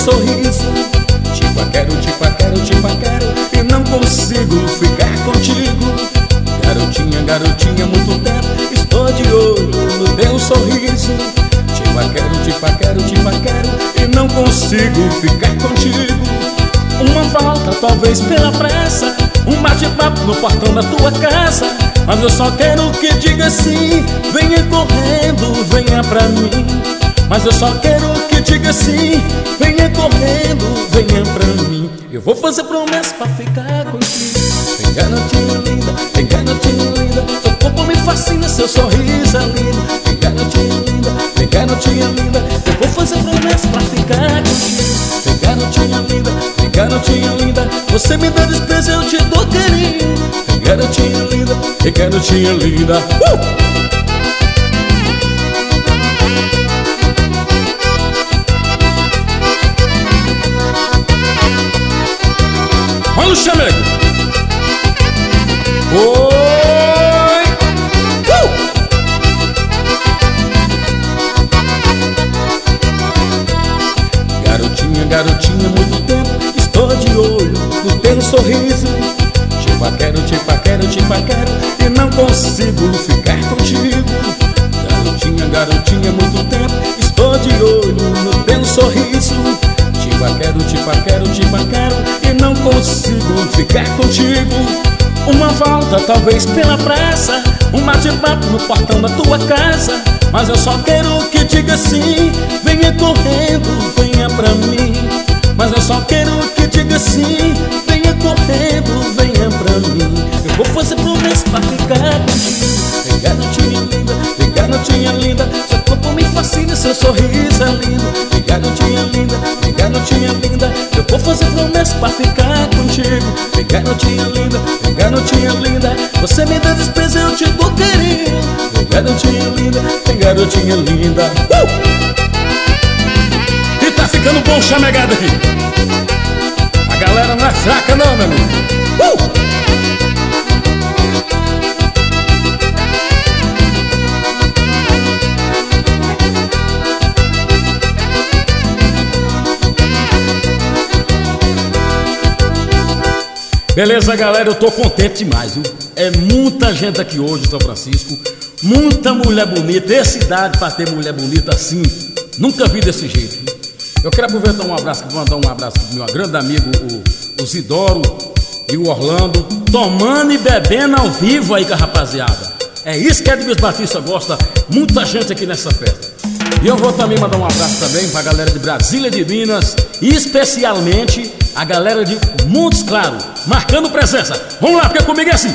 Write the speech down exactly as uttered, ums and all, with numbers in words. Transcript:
sorriso. Te paquero, te paquero, te paquero e não consigo ficar contigo. Garotinha, garotinha, muito tempo estou de olho no teu sorriso. Te paquero, te paquero, te paquero e não consigo ficar contigo. Uma volta, talvez pela pressa, um bate-papo no portão da tua casa. Mas eu só quero que diga sim, venha correndo, venha pra mim. Mas eu só quero que diga sim, venha correndo, venha pra mim. Eu vou fazer promessa pra ficar contigo. Vem garotinha linda, vem garotinha linda, seu corpo me fascina, seu sorriso é lindo. Vem garotinha linda, vem garotinha linda, eu vou fazer promessa pra ficar contigo. Vem garotinha linda, vem garotinha linda, você me dá despesa, eu te dou carinho. Vem garotinha linda, vem garotinha linda, uh! Olha o chamego. Oi! Uh! Garotinha, garotinha, muito tempo estou de olho no teu sorriso. Te paquero, te paquero, te paquero e não consigo ficar contigo. Garotinha, garotinha, muito tempo estou de olho no teu sorriso. Te paquero, te paquero, te paquero e não consigo ficar contigo. Uma volta, talvez pela pressa, um bate-papo no portão da tua casa. Mas eu só quero que diga sim, venha correndo, venha pra mim. Mas eu só quero que diga sim, venha correndo, venha pra mim. Eu vou fazer promessa pra ficar contigo. Vem garotinha linda, vem garotinha linda, seu corpo me fascina, seu sorriso é lindo. Vem garotinha linda, vem garotinha linda, eu vou fazer promessa pra ficar contigo. Vem garotinha linda, vem garotinha linda, você me dá despesa, eu te dou carinho. Vem garotinha linda, vem garotinha linda, uh! E tá ficando bom chamegado aqui. A galera não é fraca não, meu amigo, uh! Beleza, galera, eu tô contente demais, viu? É muita gente aqui hoje em São Francisco, muita mulher bonita. Essa idade pra ter mulher bonita assim, nunca vi desse jeito, viu? Eu quero aproveitar um abraço, mandar um abraço pro meu grande amigo, o, o Zidoro e o Orlando, tomando e bebendo ao vivo aí com a rapaziada. É isso que a Edmilson Batista gosta, muita gente aqui nessa festa. E eu vou também mandar um abraço também pra galera de Brasília, de Minas, e especialmente a galera de Montes Claros, marcando presença. Vamos lá, porque comigo é assim.